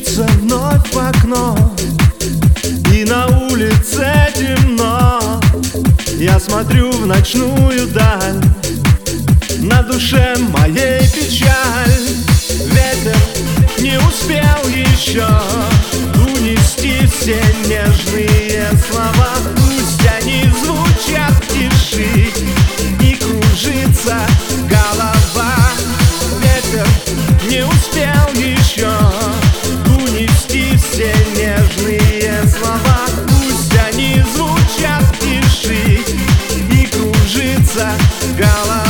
стучится вновь в окно, и на улице темно. Я смотрю в ночную даль, на душе моей печаль. Ветер не успел еще унести все нежные слова. Пусть они звучат в тиши, и кружится голова. Ветер не успел еще унести все нежные слова. Пусть они звучат в тиши, и кружится голова.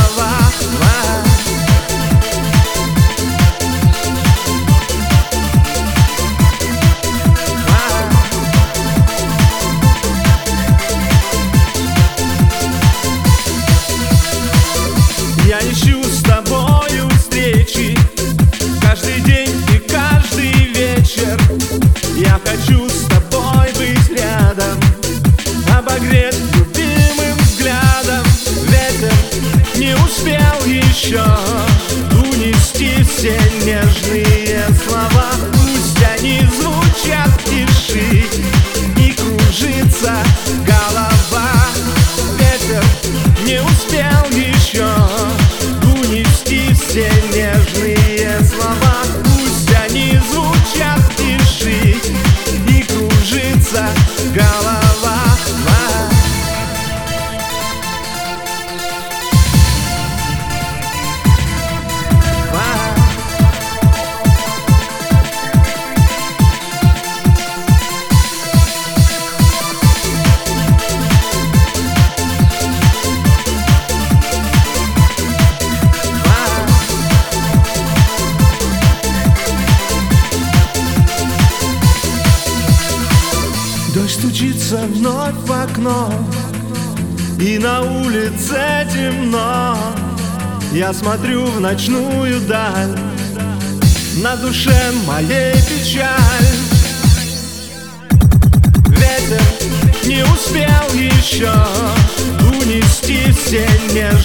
Я ищу с тобою встречи каждый день и каждый вечер. Я хочу с тобой быть рядом, обогреть любимым взглядом. Ветер не успел еще унести все нежные слова. Пусть они звучат в тиши, и кружится голова. Ветер не успел еще унести все нежные слова. Пусть они звучат в тиши, и кружится голова. Дождь стучится вновь в окно, и на улице темно. Я смотрю в ночную даль, на душе моей печаль. Ветер не успел еще унести все нежные